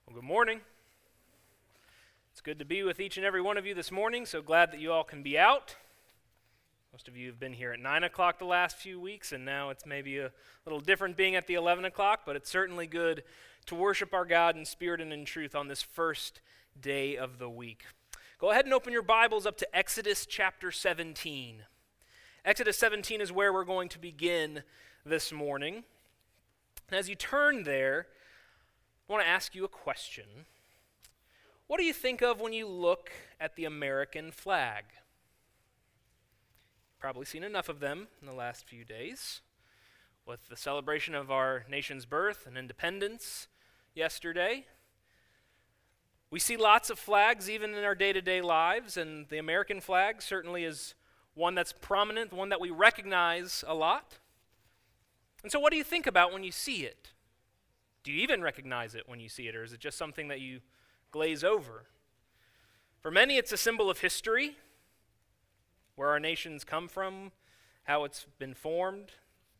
Well, good morning. It's good to be with each and every one of you this morning. So glad that you all can be out. Most of you have been here at 9 o'clock the last few weeks, and now it's maybe a little different being at the 11 o'clock, but it's certainly good to worship our God in spirit and in truth on this first day of the week. Go ahead and open your Bibles up to Exodus chapter 17. Exodus 17 is where we're going to begin this morning. And as you turn there, I want to ask you a question. What do you think of when you look at the American flag? Probably seen enough of them in the last few days. With the celebration of our nation's birth and independence yesterday, we see lots of flags even in our day-to-day lives, and the American flag certainly is one that's prominent, one that we recognize a lot. And so what do you think about when you see it? Do you even recognize it when you see it, or is it just something that you glaze over? For many, it's a symbol of history, where our nations come from, how it's been formed.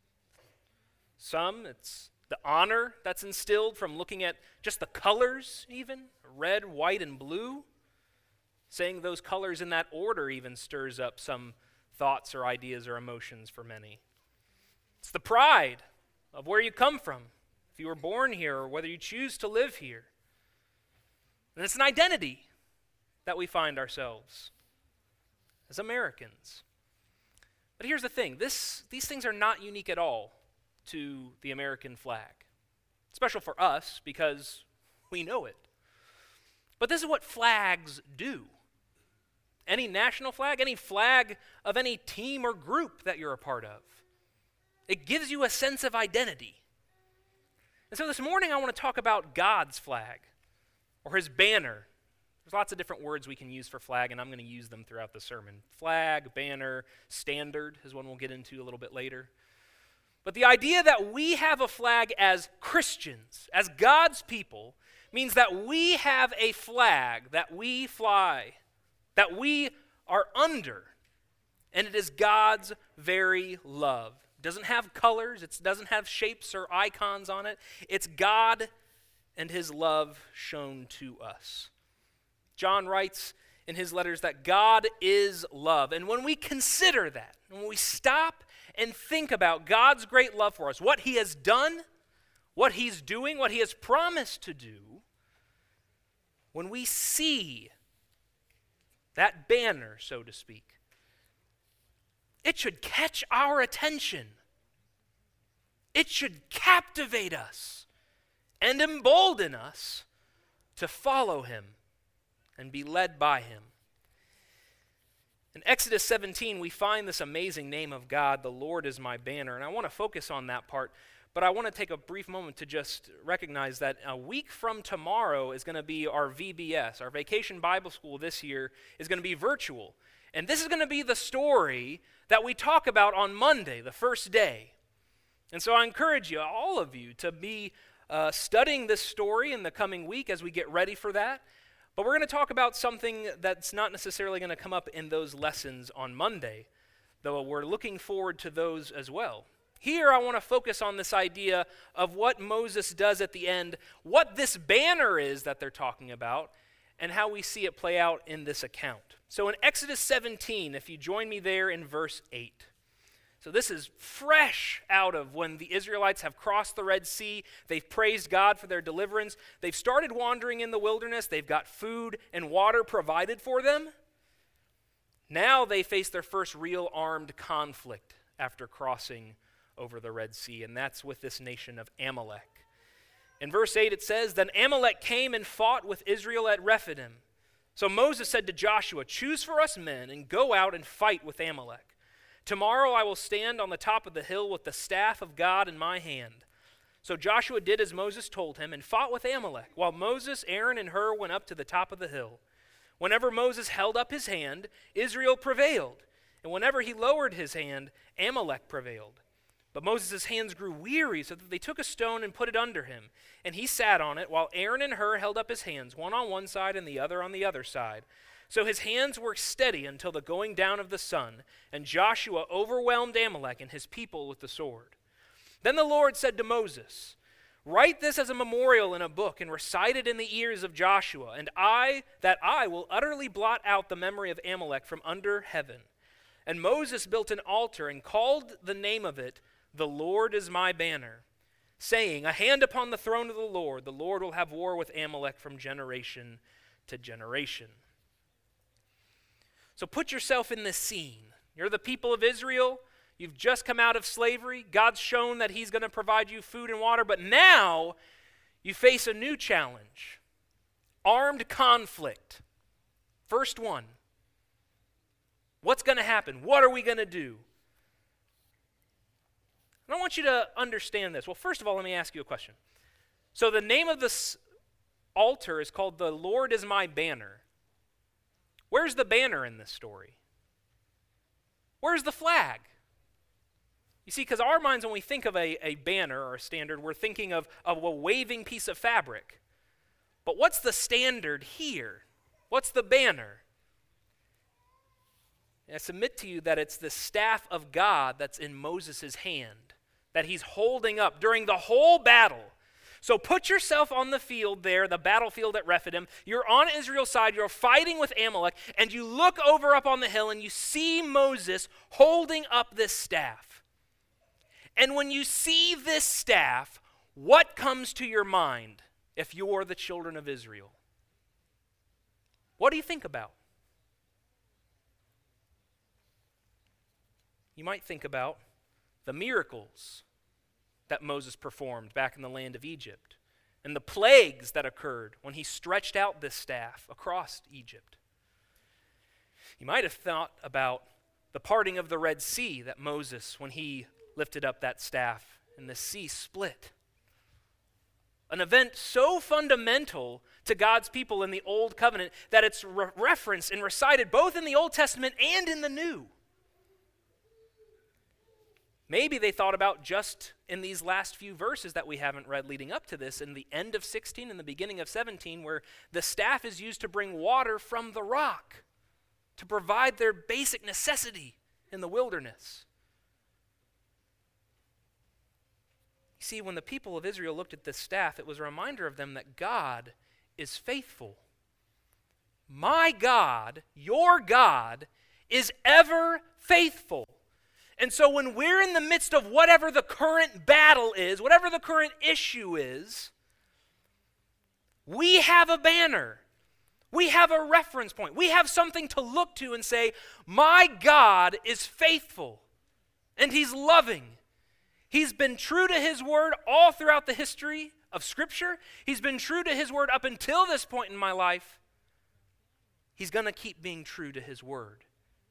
Some, it's the honor that's instilled from looking at just the colors even, red, white, and blue. Saying those colors in that order even stirs up some thoughts or ideas or emotions for many. It's the pride of where you come from, if you were born here or whether you choose to live here. And it's an identity that we find ourselves as Americans. But here's the thing, these things are not unique at all to the American flag. It's special for us because we know it. But this is what flags do. Any national flag, any flag of any team or group that you're a part of, it gives you a sense of identity. And so this morning I want to talk about God's flag, or his banner. There's lots of different words we can use for flag, and I'm going to use them throughout the sermon. Flag, banner, standard is one we'll get into a little bit later. But the idea that we have a flag as Christians, as God's people, means that we have a flag that we fly, that we are under, and it is God's very love. It doesn't have colors, it doesn't have shapes or icons on it. It's God and his love shown to us. John writes in his letters that God is love. And when we consider that, when we stop and think about God's great love for us, what he has done, what he's doing, what he has promised to do, when we see that banner, so to speak, it should catch our attention. It should captivate us and embolden us to follow him and be led by him. In Exodus 17, we find this amazing name of God, the Lord is my banner, and I want to focus on that part, but I want to take a brief moment to just recognize that a week from tomorrow is going to be our VBS, our Vacation Bible School this year is going to be virtual, and this is going to be the story that we talk about on Monday, the first day. And so I encourage you, all of you, to be studying this story in the coming week as we get ready for that. But we're going to talk about something that's not necessarily going to come up in those lessons on Monday, though we're looking forward to those as well. Here I want to focus on this idea of what Moses does at the end, what this banner is that they're talking about, and how we see it play out in this account. So in Exodus 17, if you join me there in verse 8. So this is fresh out of when the Israelites have crossed the Red Sea. They've praised God for their deliverance. They've started wandering in the wilderness. They've got food and water provided for them. Now they face their first real armed conflict after crossing over the Red Sea, and that's with this nation of Amalek. In verse 8 it says, "Then Amalek came and fought with Israel at Rephidim. So Moses said to Joshua, 'Choose for us men and go out and fight with Amalek. Tomorrow I will stand on the top of the hill with the staff of God in my hand.' So Joshua did as Moses told him and fought with Amalek, while Moses, Aaron, and Hur went up to the top of the hill. Whenever Moses held up his hand, Israel prevailed, and whenever he lowered his hand, Amalek prevailed. But Moses' hands grew weary, so that they took a stone and put it under him, and he sat on it, while Aaron and Hur held up his hands, one on one side and the other on the other side. So his hands were steady until the going down of the sun, and Joshua overwhelmed Amalek and his people with the sword. Then the Lord said to Moses, Write this as a memorial in a book and recite it in the ears of Joshua, and I will utterly blot out the memory of Amalek from under heaven. And Moses built an altar and called the name of it, The Lord is my banner, saying, a hand upon the throne of the Lord will have war with Amalek from generation to generation. So put yourself in this scene. You're the people of Israel. You've just come out of slavery. God's shown that he's going to provide you food and water, but now you face a new challenge. Armed conflict. First one. What's going to happen? What are we going to do? And I want you to understand this. Well, first of all, let me ask you a question. So the name of this altar is called The Lord is my banner. Where's the banner in this story? Where's the flag? You see, because our minds, when we think of a banner or a standard, we're thinking of a waving piece of fabric. But what's the standard here? What's the banner? And I submit to you that it's the staff of God that's in Moses' hand, that he's holding up during the whole battle. So put yourself on the field there, the battlefield at Rephidim. You're on Israel's side, you're fighting with Amalek, and you look over up on the hill and you see Moses holding up this staff. And when you see this staff, what comes to your mind if you're the children of Israel? What do you think about? You might think about the miracles that Moses performed back in the land of Egypt and the plagues that occurred when he stretched out this staff across Egypt. You might have thought about the parting of the Red Sea that Moses, when he lifted up that staff and the sea split. An event so fundamental to God's people in the Old Covenant that it's referenced and recited both in the Old Testament and in the New. Maybe they thought about just in these last few verses that we haven't read leading up to this, in the end of 16 and the beginning of 17, where the staff is used to bring water from the rock to provide their basic necessity in the wilderness. You see, when the people of Israel looked at this staff, it was a reminder of them that God is faithful. My God, your God, is ever faithful. And so when we're in the midst of whatever the current battle is, whatever the current issue is, we have a banner. We have a reference point. We have something to look to and say, my God is faithful and he's loving. He's been true to his word all throughout the history of Scripture. He's been true to his word up until this point in my life. He's going to keep being true to his word.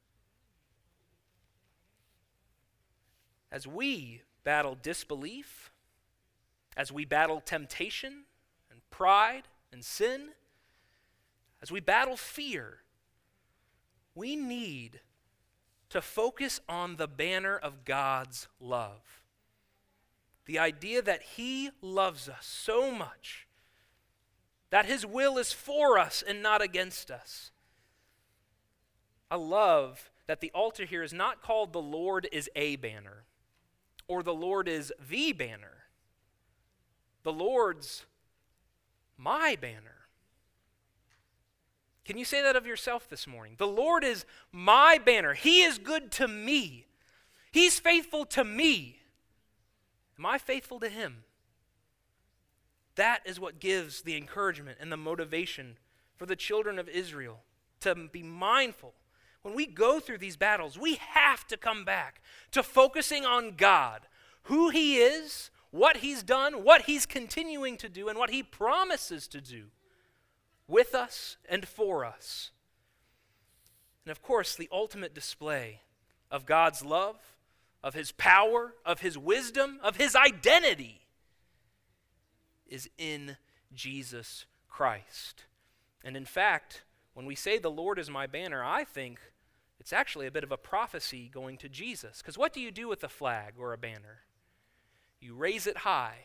As we battle disbelief, as we battle temptation and pride and sin, as we battle fear, we need to focus on the banner of God's love. The idea that he loves us so much, that his will is for us and not against us. I love that the altar here is not called the Lord is a banner, or the Lord is the banner. The Lord's my banner. Can you say that of yourself this morning? The Lord is my banner. He is good to me. He's faithful to me. Am I faithful to him? That is what gives the encouragement and the motivation for the children of Israel to be mindful. When we go through these battles, we have to come back to focusing on God, who he is, what he's done, what he's continuing to do, and what he promises to do with us and for us. And of course, the ultimate display of God's love, of his power, of his wisdom, of his identity is in Jesus Christ. And in fact, when we say the Lord is my banner, I think it's actually a bit of a prophecy going to Jesus. Because what do you do with a flag or a banner? You raise it high.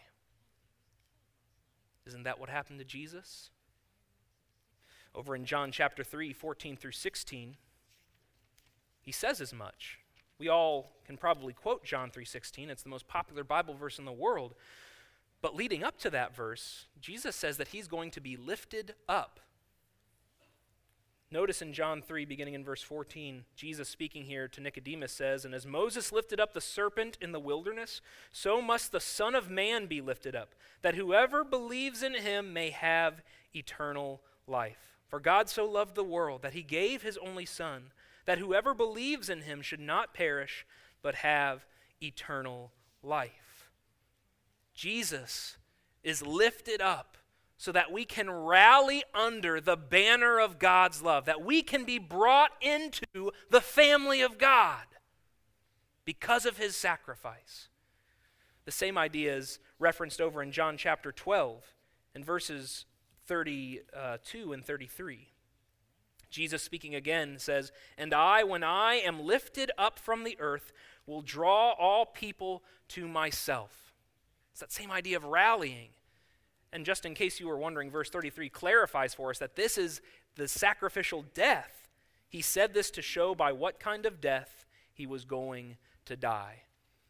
Isn't that what happened to Jesus? Over in John chapter 3, 14 through 16, he says as much. We all can probably quote John 3:16. It's the most popular Bible verse in the world. But leading up to that verse, Jesus says that he's going to be lifted up. Notice in John 3, beginning in verse 14, Jesus speaking here to Nicodemus says, "And as Moses lifted up the serpent in the wilderness, so must the Son of Man be lifted up, that whoever believes in him may have eternal life. For God so loved the world that he gave his only Son, that whoever believes in him should not perish, but have eternal life." Jesus is lifted up so that we can rally under the banner of God's love, that we can be brought into the family of God because of his sacrifice. The same idea is referenced over in John chapter 12 in verses 32 and 33. Jesus speaking again says, "And I, when I am lifted up from the earth, will draw all people to myself." It's that same idea of rallying. And just in case you were wondering, verse 33 clarifies for us that this is the sacrificial death. He said this to show by what kind of death he was going to die.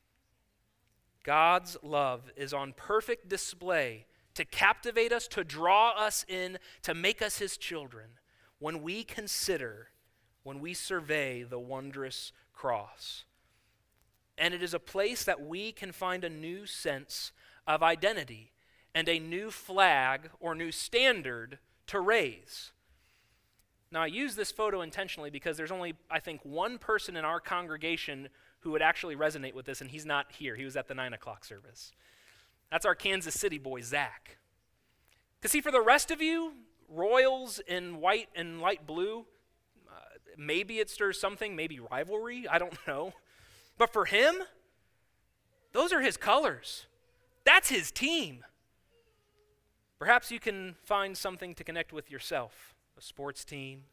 God's love is on perfect display to captivate us, to draw us in, to make us his children when we consider, when we survey the wondrous cross. And it is a place that we can find a new sense of identity and a new flag or new standard to raise. Now, I use this photo intentionally because there's only, I think, one person in our congregation who would actually resonate with this, and he's not here. He was at the 9 o'clock service. That's our Kansas City boy, Zach. Because see, for the rest of you, Royals in white and light blue, maybe it stirs something, maybe rivalry, I don't know. But for him, those are his colors. That's his team. Perhaps you can find something to connect with yourself, a sports team.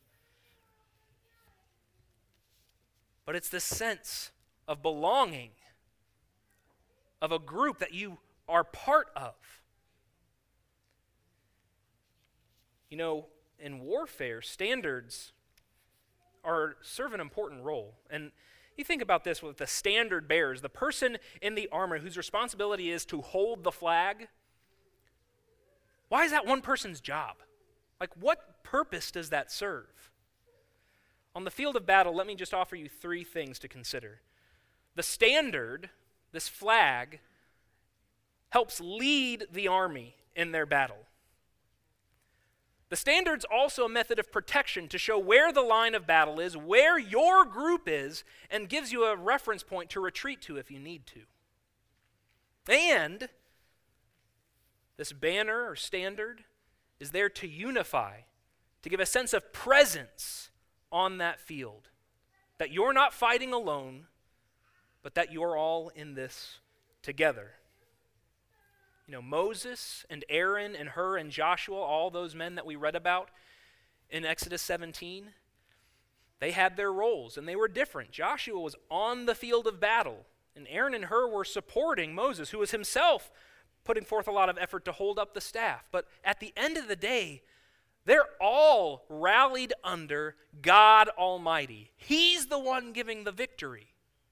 But it's this sense of belonging, of a group that you are part of. You know, in warfare, standards serve an important role. And you think about this with the standard bearers, the person in the armor whose responsibility is to hold the flag. Why is that one person's job? Like, what purpose does that serve? On the field of battle, let me just offer you three things to consider. The standard, this flag, helps lead the army in their battle. The standard's also a method of protection to show where the line of battle is, where your group is, and gives you a reference point to retreat to if you need to. And this banner or standard is there to unify, to give a sense of presence on that field. That you're not fighting alone, but that you're all in this together. You know, Moses and Aaron and Hur and Joshua, all those men that we read about in Exodus 17, they had their roles and they were different. Joshua was on the field of battle, and Aaron and Hur were supporting Moses, who was himself putting forth a lot of effort to hold up the staff. But at the end of the day, they're all rallied under God Almighty. He's the one giving the victory.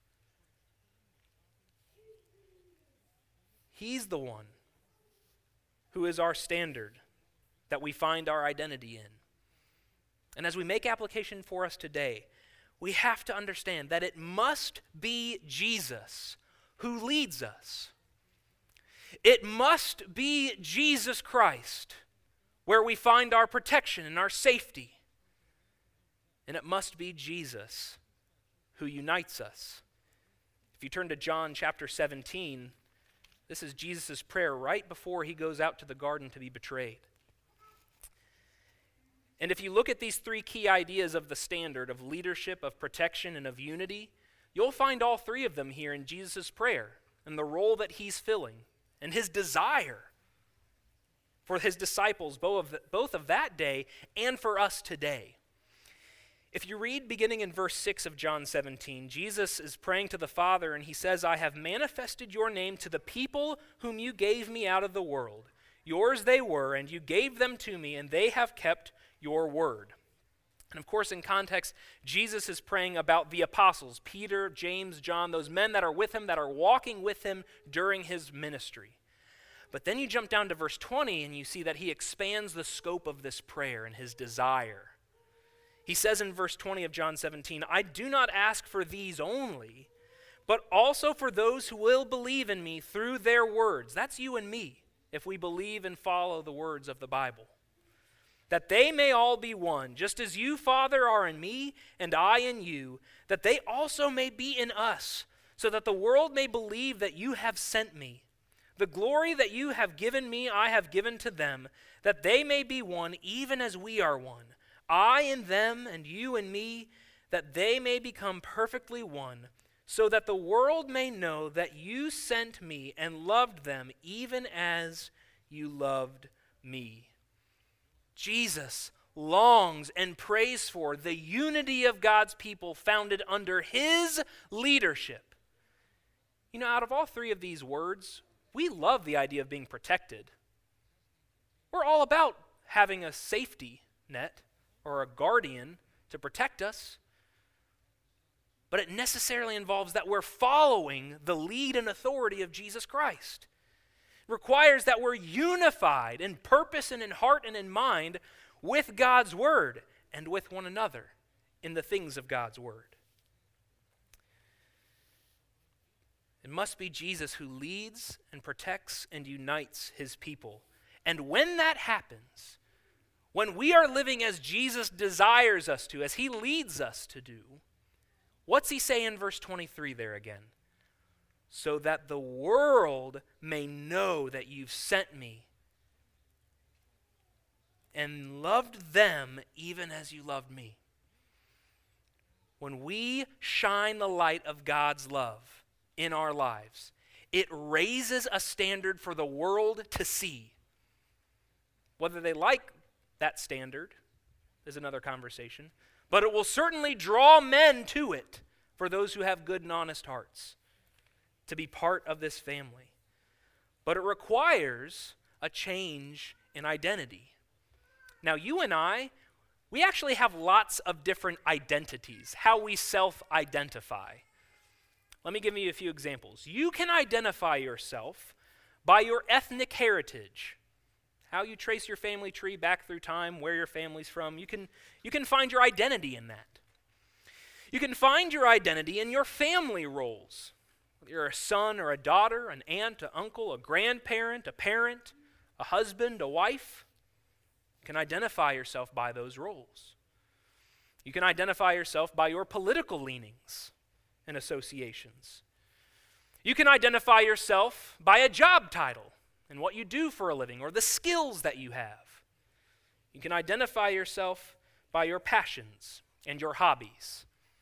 He's the one who is our standard that we find our identity in. And as we make application for us today, we have to understand that it must be Jesus who leads us. It must be Jesus Christ where we find our protection and our safety. And it must be Jesus who unites us. If you turn to John chapter 17, this is Jesus' prayer right before he goes out to the garden to be betrayed. And if you look at these three key ideas of the standard, of leadership, of protection, and of unity, you'll find all three of them here in Jesus' prayer and the role that he's filling and his desire for his disciples, both of that day and for us today. If you read beginning in verse 6 of John 17, Jesus is praying to the Father, and he says, "I have manifested your name to the people whom you gave me out of the world. Yours they were, and you gave them to me, and they have kept your word." And of course, in context, Jesus is praying about the apostles, Peter, James, John, those men that are with him, that are walking with him during his ministry. But then you jump down to verse 20 and you see that he expands the scope of this prayer and his desire. He says in verse 20 of John 17, I do not ask for these only, but also for those who will believe in me through their words. That's you and me, if we believe and follow the words of the Bible. That they may all be one, just as you, Father, are in me and I in you, that they also may be in us, so that the world may believe that you have sent me. The glory that you have given me, I have given to them, that they may be one, even as we are one. I in them and you in me, that they may become perfectly one, so that the world may know that you sent me and loved them, even as you loved me. Jesus longs and prays for the unity of God's people founded under his leadership. You know, out of all three of these words, we love the idea of being protected. We're all about having a safety net or a guardian to protect us. But it necessarily involves that we're following the lead and authority of Jesus Christ. It requires that we're unified in purpose and in heart and in mind with God's word and with one another in the things of God's word. It must be Jesus who leads and protects and unites his people. And when that happens, when we are living as Jesus desires us to, as he leads us to do, what's he say in verse 23 there again? So that the world may know that you've sent me and loved them even as you loved me. When we shine the light of God's love in our lives, it raises a standard for the world to see. Whether they like that standard is another conversation, but it will certainly draw men to it for those who have good and honest hearts to be part of this family. But it requires a change in identity. Now, you and I, we actually have lots of different identities, how we self-identify. Let me give you a few examples. You can identify yourself by your ethnic heritage, how you trace your family tree back through time, where your family's from. You can find your identity in that. You can find your identity in your family roles. Whether you're a son or a daughter, an aunt, an uncle, a grandparent, a parent, a husband, a wife. You can identify yourself by those roles. You can identify yourself by your political leanings and associations. You can identify yourself by a job title and what you do for a living or the skills that you have. You can identify yourself by your passions and your hobbies.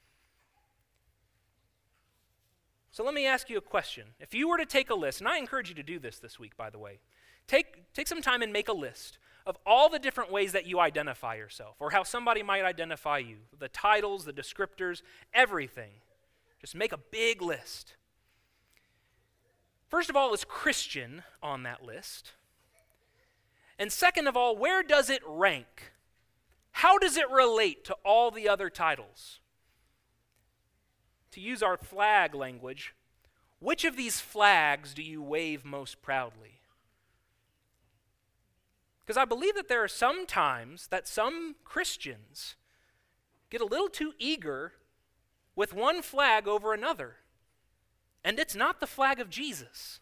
So let me ask you a question. If you were to take a list, and I encourage you to do this week, by the way, take some time and make a list of all the different ways that you identify yourself or how somebody might identify you, the titles, the descriptors, everything. Just make a big list. First of all, is Christian on that list? And second of all, where does it rank? How does it relate to all the other titles? To use our flag language, which of these flags do you wave most proudly? Because I believe that there are some times that some Christians get a little too eager with one flag over another. And it's not the flag of Jesus.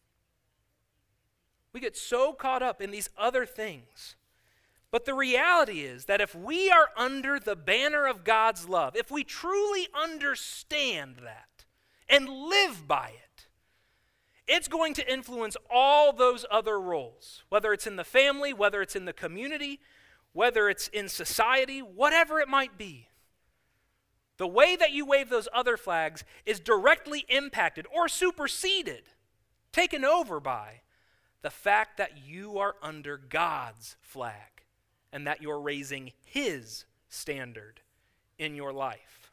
We get so caught up in these other things. But the reality is that if we are under the banner of God's love, if we truly understand that and live by it, it's going to influence all those other roles, whether it's in the family, whether it's in the community, whether it's in society, whatever it might be. The way that you wave those other flags is directly impacted or superseded, taken over by the fact that you are under God's flag and that you're raising his standard in your life.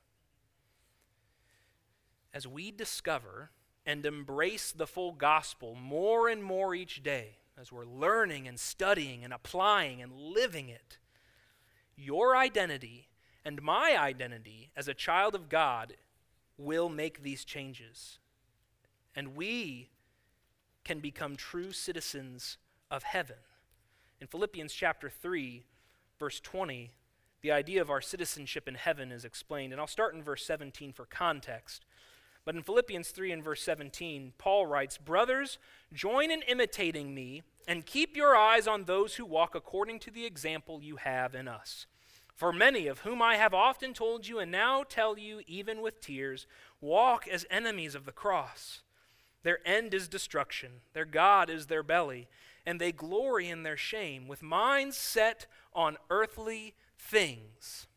As we discover and embrace the full gospel more and more each day, as we're learning and studying and applying and living it, your identity and my identity as a child of God will make these changes. And we can become true citizens of heaven. In Philippians chapter 3, verse 20, the idea of our citizenship in heaven is explained. And I'll start in verse 17 for context. But in Philippians 3 and verse 17, Paul writes, "Brothers, join in imitating me, and keep your eyes on those who walk according to the example you have in us. For many of whom I have often told you and now tell you even with tears, walk as enemies of the cross. Their end is destruction, their God is their belly, and they glory in their shame, with minds set on earthly things.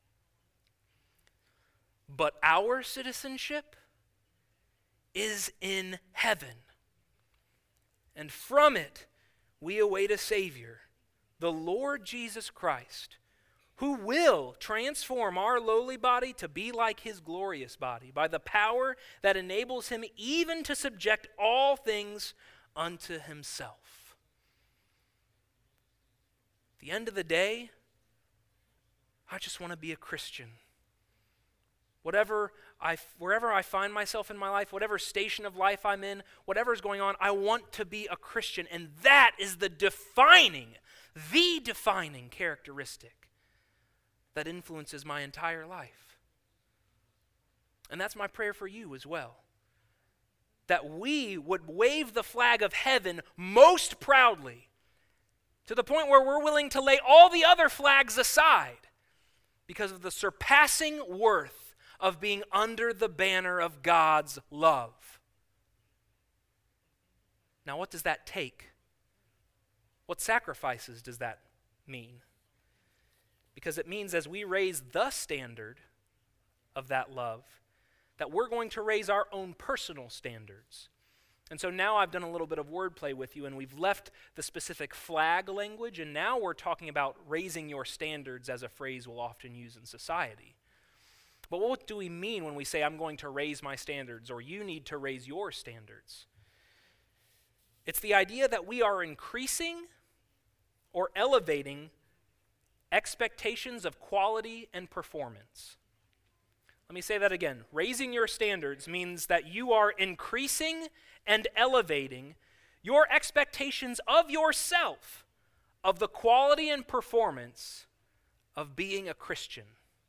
But our citizenship is in heaven, and from it we await a Savior, the Lord Jesus Christ, who will transform our lowly body to be like his glorious body by the power that enables him even to subject all things unto himself." At the end of the day, I just want to be a Christian. Wherever I find myself in my life, whatever station of life I'm in, whatever is going on, I want to be a Christian. And that is the defining characteristic that influences my entire life. And that's my prayer for you as well. That we would wave the flag of heaven most proudly, to the point where we're willing to lay all the other flags aside because of the surpassing worth of being under the banner of God's love. Now, what does that take? What sacrifices does that mean? Because it means as we raise the standard of that love, that we're going to raise our own personal standards. And so now I've done a little bit of wordplay with you, and we've left the specific flag language, and now we're talking about raising your standards as a phrase we'll often use in society. But what do we mean when we say, I'm going to raise my standards, or you need to raise your standards? It's the idea that we are increasing or elevating expectations of quality and performance. Let me say that again. Raising your standards means that you are increasing and elevating your expectations of yourself, of the quality and performance of being a Christian.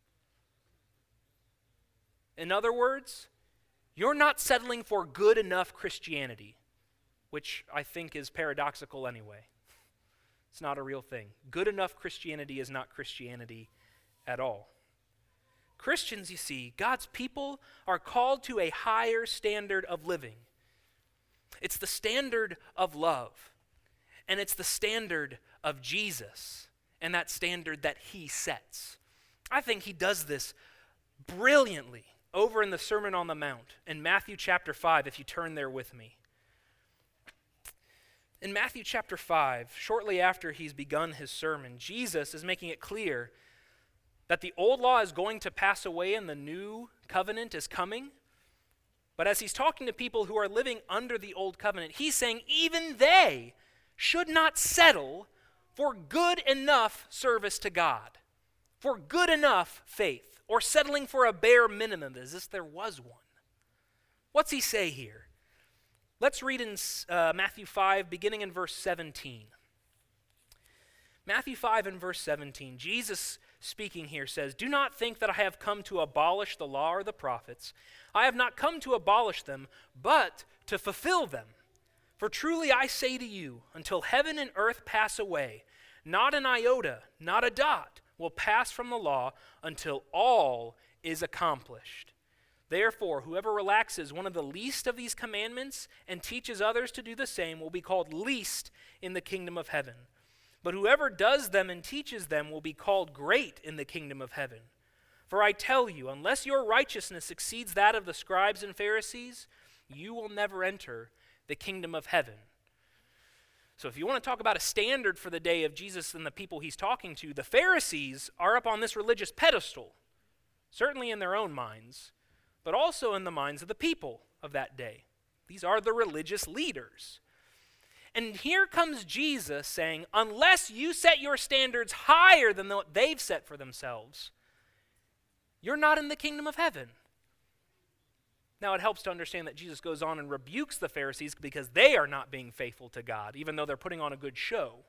In other words, you're not settling for good enough Christianity, which I think is paradoxical anyway. It's not a real thing. Good enough Christianity is not Christianity at all. Christians, you see, God's people are called to a higher standard of living. It's the standard of love, and it's the standard of Jesus, and that standard that he sets. I think he does this brilliantly over in the Sermon on the Mount in Matthew chapter 5, if you turn there with me. In Matthew chapter 5, shortly after he's begun his sermon, Jesus is making it clear that the old law is going to pass away and the new covenant is coming. But as he's talking to people who are living under the old covenant, he's saying even they should not settle for good enough service to God, for good enough faith, or settling for a bare minimum as if there was one. What's he say here? Let's read in Matthew 5, beginning in verse 17. Matthew 5 and verse 17, Jesus speaking here says, "Do not think that I have come to abolish the law or the prophets. I have not come to abolish them, but to fulfill them. For truly I say to you, until heaven and earth pass away, not an iota, not a dot will pass from the law until all is accomplished. Therefore, whoever relaxes one of the least of these commandments and teaches others to do the same will be called least in the kingdom of heaven. But whoever does them and teaches them will be called great in the kingdom of heaven. For I tell you, unless your righteousness exceeds that of the scribes and Pharisees, you will never enter the kingdom of heaven." So if you want to talk about a standard for the day of Jesus and the people he's talking to, the Pharisees are up on this religious pedestal, certainly in their own minds, but also in the minds of the people of that day. These are the religious leaders. And here comes Jesus saying, unless you set your standards higher than what they've set for themselves, you're not in the kingdom of heaven. Now, it helps to understand that Jesus goes on and rebukes the Pharisees because they are not being faithful to God, even though they're putting on a good show.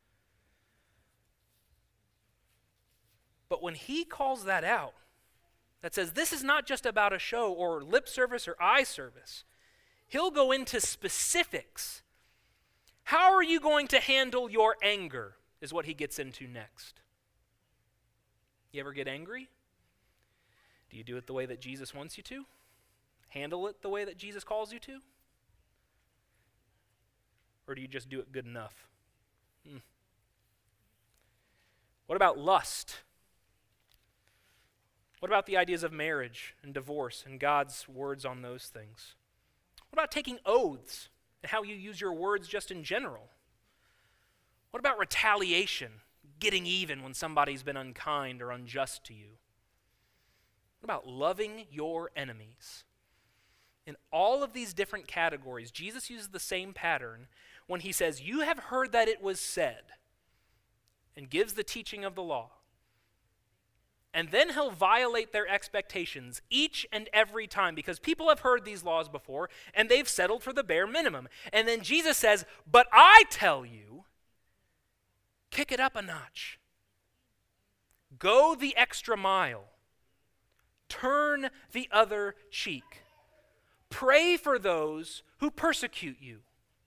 But when he calls that out, that says this is not just about a show or lip service or eye service, he'll go into specifics. How are you going to handle your anger is what he gets into next. You ever get angry? Do you do it the way that Jesus wants you to? Handle it the way that Jesus calls you to? Or do you just do it good enough? What about lust? What about the ideas of marriage and divorce and God's words on those things? What about taking oaths and how you use your words just in general? What about retaliation, getting even when somebody's been unkind or unjust to you? What about loving your enemies? In all of these different categories, Jesus uses the same pattern when he says, "You have heard that it was said," and gives the teaching of the law. And then he'll violate their expectations each and every time because people have heard these laws before and they've settled for the bare minimum. And then Jesus says, "But I tell you, kick it up a notch. Go the extra mile. Turn the other cheek. Pray for those who persecute you.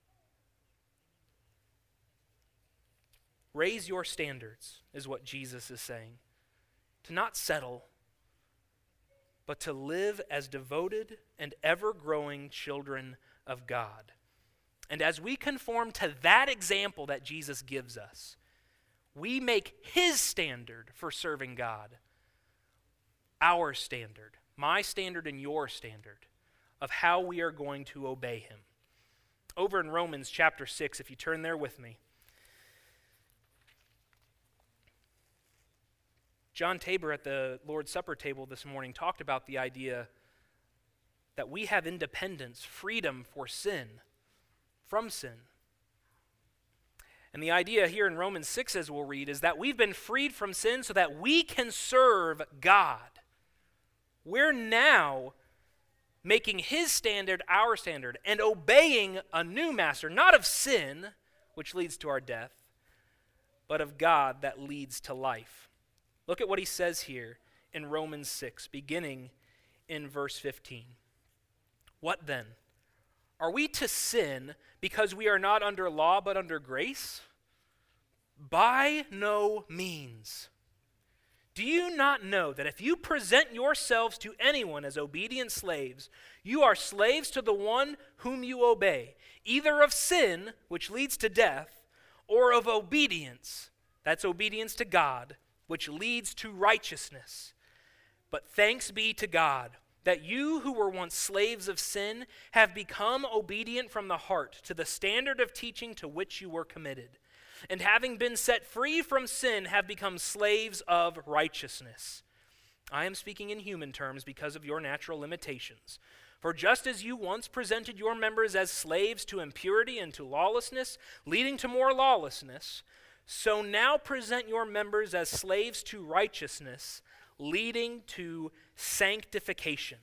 Raise your standards," is what Jesus is saying. To not settle, but to live as devoted and ever-growing children of God. And as we conform to that example that Jesus gives us, we make his standard for serving God our standard, my standard and your standard, of how we are going to obey him. Over in Romans chapter 6, if you turn there with me, John Tabor at the Lord's Supper table this morning talked about the idea that we have independence, freedom from sin. And the idea here in Romans 6, as we'll read, is that we've been freed from sin so that we can serve God. We're now making his standard our standard and obeying a new master, not of sin, which leads to our death, but of God that leads to life. Look at what he says here in Romans 6, beginning in verse 15. What then? Are we to sin because we are not under law but under grace? By no means. Do you not know that if you present yourselves to anyone as obedient slaves, you are slaves to the one whom you obey, either of sin, which leads to death, or of obedience, that's obedience to God, which leads to righteousness? But thanks be to God that you who were once slaves of sin have become obedient from the heart to the standard of teaching to which you were committed, and having been set free from sin have become slaves of righteousness. I am speaking in human terms because of your natural limitations. For just as you once presented your members as slaves to impurity and to lawlessness, leading to more lawlessness, so now present your members as slaves to righteousness, leading to sanctification.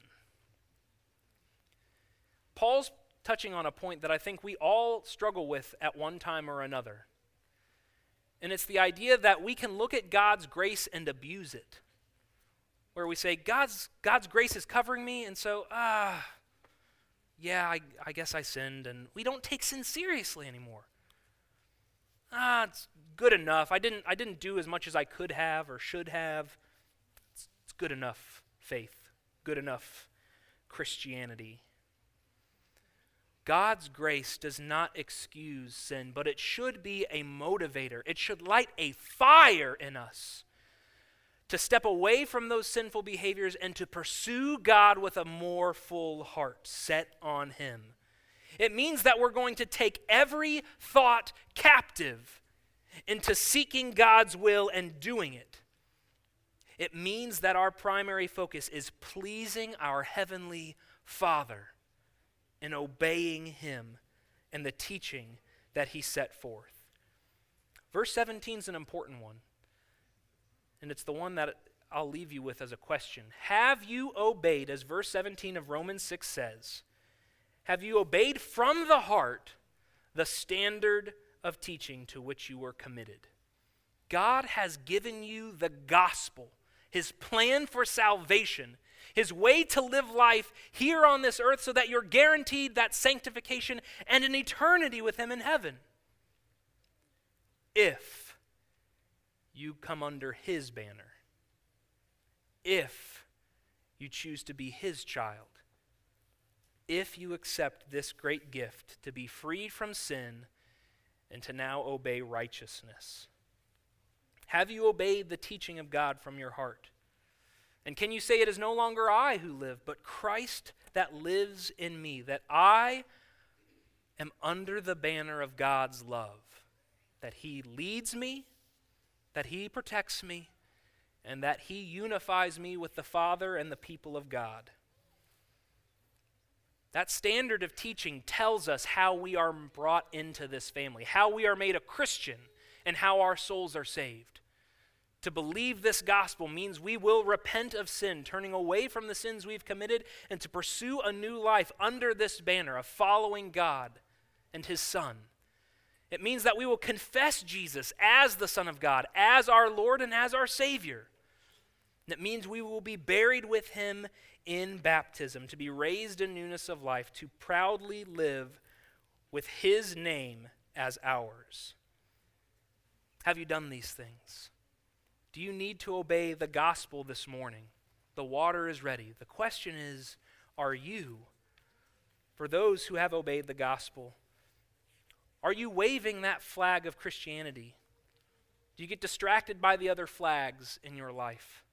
Paul's touching on a point that I think we all struggle with at one time or another. And it's the idea that we can look at God's grace and abuse it. Where we say, God's grace is covering me, and so, I guess I sinned, and we don't take sin seriously anymore. It's good enough. I didn't do as much as I could have or should have. It's good enough faith, good enough Christianity. God's grace does not excuse sin, but it should be a motivator. It should light a fire in us to step away from those sinful behaviors and to pursue God with a more full heart set on him. It means that we're going to take every thought captive into seeking God's will and doing it. It means that our primary focus is pleasing our Heavenly Father and obeying him and the teaching that he set forth. Verse 17 is an important one. And it's the one that I'll leave you with as a question. Have you obeyed, as verse 17 of Romans 6 says, have you obeyed from the heart the standard of teaching to which you were committed? God has given you the gospel, his plan for salvation, his way to live life here on this earth so that you're guaranteed that sanctification and an eternity with him in heaven. If you come under his banner, if you choose to be his child, if you accept this great gift to be freed from sin and to now obey righteousness. Have you obeyed the teaching of God from your heart? And can you say, it is no longer I who live, but Christ that lives in me, that I am under the banner of God's love, that he leads me, that he protects me, and that he unifies me with the Father and the people of God. That standard of teaching tells us how we are brought into this family, how we are made a Christian, and how our souls are saved. To believe this gospel means we will repent of sin, turning away from the sins we've committed, and to pursue a new life under this banner of following God and his Son. It means that we will confess Jesus as the Son of God, as our Lord and as our Savior. It means we will be buried with him in baptism, to be raised in newness of life, to proudly live with his name as ours. Have you done these things? Do you need to obey the gospel this morning? The water is ready. The question is, are you? For those who have obeyed the gospel, are you waving that flag of Christianity? Do you get distracted by the other flags in your life?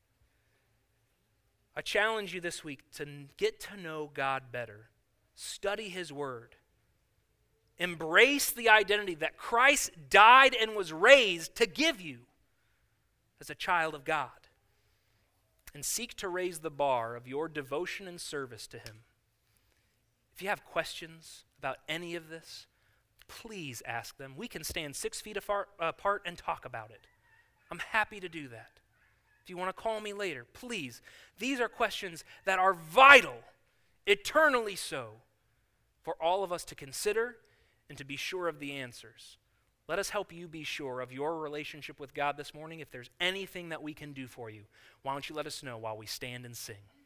I challenge you this week to get to know God better. Study his word. Embrace the identity that Christ died and was raised to give you as a child of God. And seek to raise the bar of your devotion and service to him. If you have questions about any of this, please ask them. We can stand 6 feet apart and talk about it. I'm happy to do that. If you want to call me later, please. These are questions that are vital, eternally so, for all of us to consider and to be sure of the answers. Let us help you be sure of your relationship with God this morning. If there's anything that we can do for you, why don't you let us know while we stand and sing.